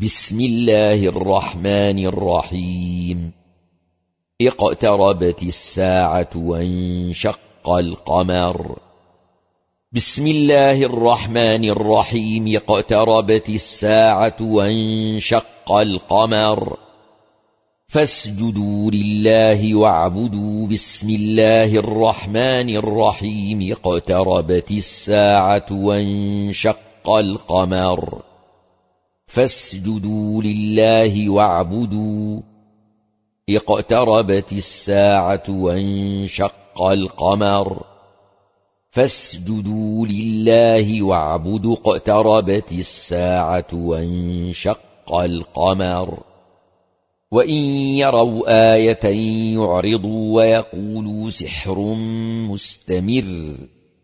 بسم الله الرحمن الرحيم. اقتربت الساعة وانشق القمر. بسم الله الرحمن الرحيم. اقتربت الساعة وانشق القمر. فاسجدوا لله واعبدوا. بسم الله الرحمن الرحيم. اقتربت الساعة وانشق القمر. فاسجدوا لله واعبدوا. اقتربت الساعة وانشق القمر. فاسجدوا لله واعبدوا. اقتربت الساعة وانشق القمر. وإن يروا آية يعرضوا ويقولوا سحر مستمر.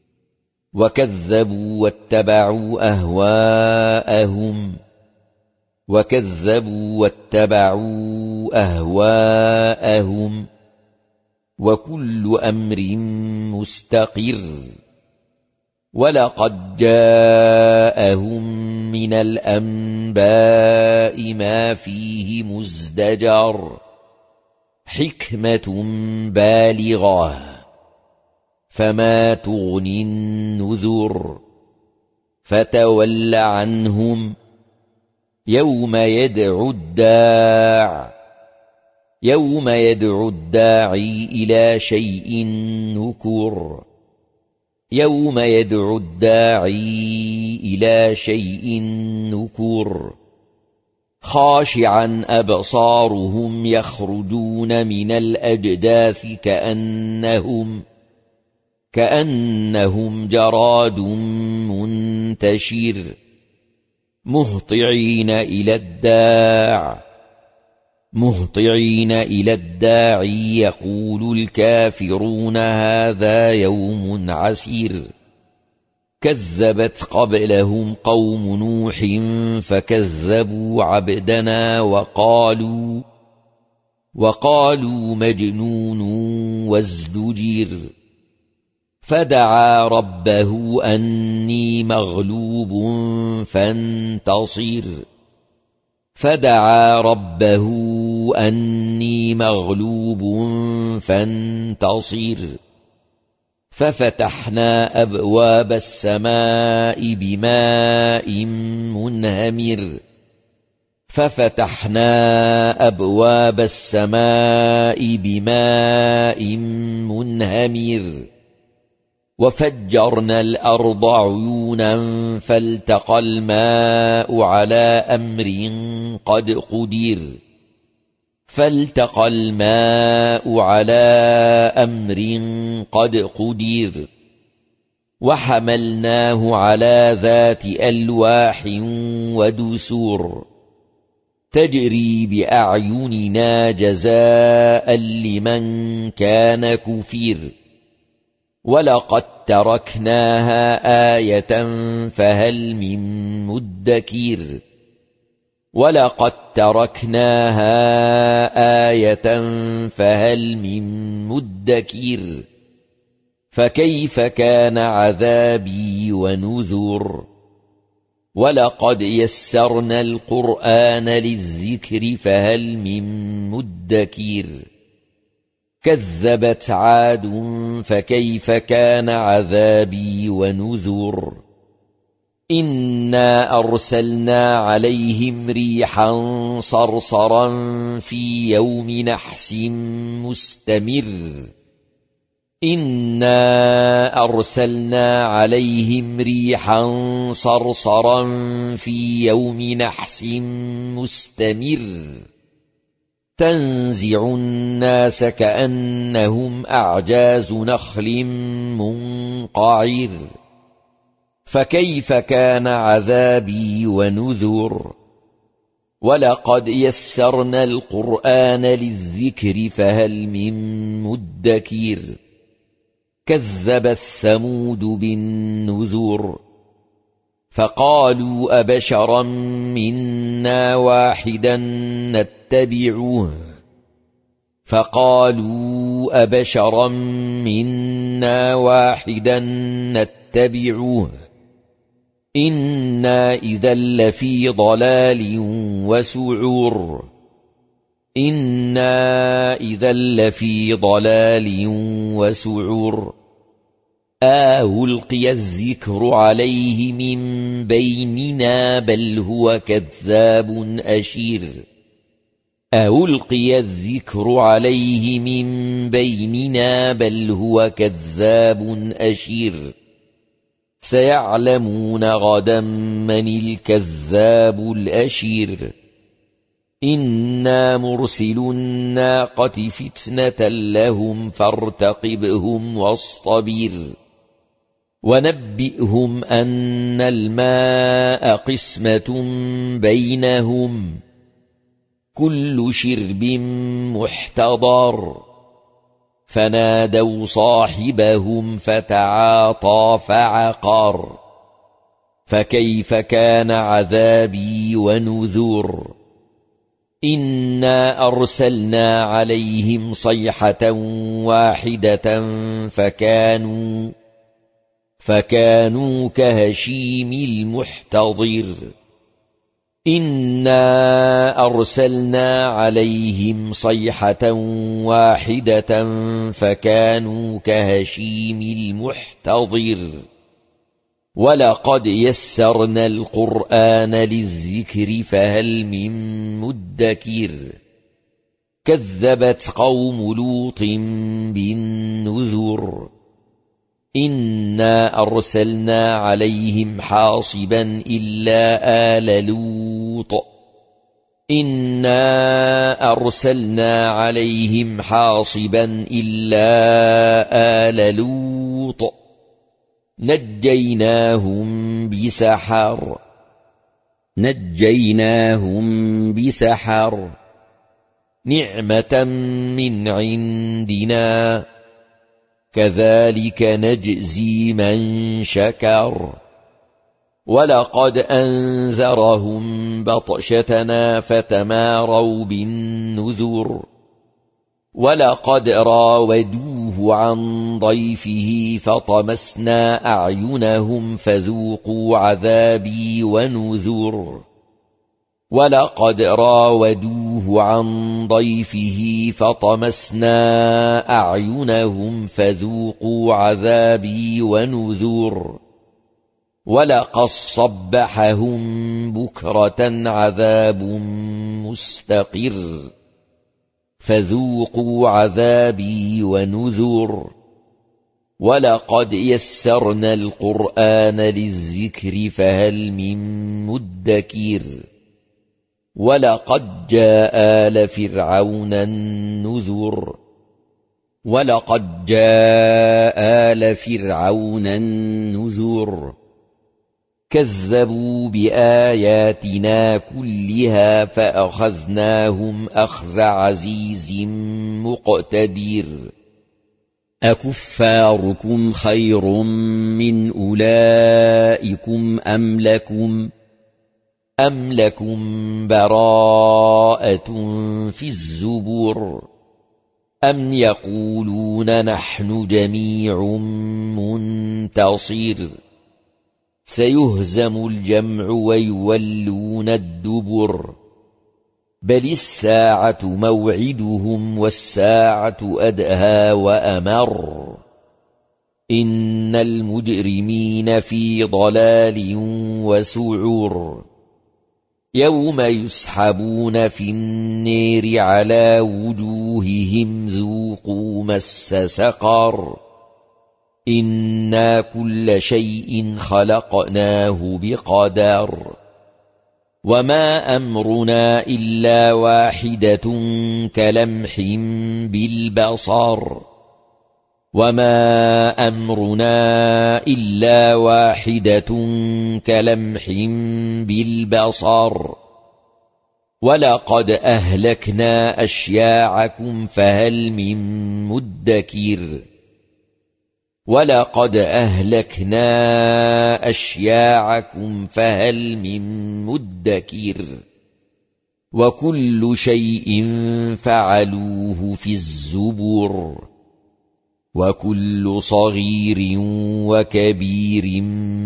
وكذبوا واتبعوا أهواءهم وكل أمر مستقر. ولقد جاءهم من الأنباء ما فيه مزدجر. حكمة بالغة فما تغني النذر. فتول عنهم يوم يدعو الداعي إلى شيء نكر. خاشعا أبصارهم يخرجون من الأجداث كأنهم جراد منتشر. مهطعين إلى الداعي يقول الكافرون هذا يوم عسير. كذبت قبلهم قوم نوح فكذبوا عبدنا وقالوا مجنون وازدجر. فدعا ربه أني مغلوب فانتصر. ففتحنا أبواب السماء بماء منهمر. وفجرنا الأرض عيونا فالتقى الماء على أمر قد قدر. وحملناه على ذات ألواح ودسر. تجري بأعيننا جزاء لمن كان كفر. ولقد تركناها آية فهل من مدكر. فكيف كان عذابي ونذر. ولقد يسرنا القرآن للذكر فهل من مدكر. كذبت عاد فكيف كان عذابي ونذر. إنا أرسلنا عليهم ريحا صرصرا في يوم نحس مستمر. تنزع الناس كأنهم أعجاز نخل منقعر. فكيف كان عذابي ونذر. ولقد يسرنا القرآن للذكر فهل من مدكر. كذبت ثمود بالنذر. فقالوا أبشرا منا واحدا نتبعوه إنا إذا لفي ضلال وسعور إنا إذا لفي ضلال وسعور ألقي الذكر عليه من بيننا بل هو كذاب أشير ألقي الذكر عليه من بيننا بل هو كذاب أشير سيعلمون غدا من الكذاب الأشير إنا مرسل الناقة فتنة لهم فارتقبهم واصطبر ونبئهم أن الماء قسمة بينهم كل شرب محتضر فنادوا صاحبهم فتعاطى فعقر فكيف كان عذابي ونذر إنا أرسلنا عليهم صيحة واحدة فكانوا كهشيم المحتضر إنا أرسلنا عليهم صيحة واحدة فكانوا كهشيم المحتضر ولقد يسرنا القرآن للذكر فهل من مدكر كذبت قوم لوط بالنذر إنا أرسلنا عليهم حاصبا إلا آل لوط إنا أرسلنا عليهم حاصبا إلا آل لوط نجيناهم بسحر نعمة من عندنا كذلك نجزي من شكر ولقد أنذرهم بطشتنا فتماروا بالنذر ولقد راودوه عن ضيفه فطمسنا أعينهم فذوقوا عذابي ونذر ولقد راودوه عن ضيفه فطمسنا أعينهم فذوقوا عذابي ونذر ولقد صبحهم بكرة عذاب مستقر فذوقوا عذابي ونذر ولقد يسرنا القرآن للذكر فهل من مدكر ولقد جاء آل فرعون النذر كذبوا بآياتنا كلها فأخذناهم أخذ عزيز مقتدر أكفاركم خير من أولئكم أم لكم براءة في الزبر أم يقولون نحن جميع منتصر سيهزم الجمع ويولون الدبر بل الساعة موعدهم والساعة أدهى وأمر إن المجرمين في ضلال وسعور يوم يسحبون في النير على وجوههم ذوقوا مس سقر إنا كل شيء خلقناه بقدر وما أمرنا إلا واحدة كلمح بالبصر ولقد أهلكنا أشياعكم فهل من مدكر وكل شيء فعلوه في الزبر وكل صغير وكبير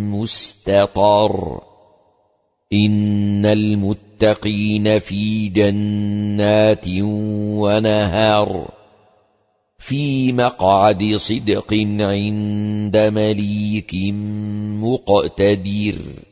مستطر إن المتقين في جنات ونهر في مقعد صدق عند مليك مقتدر.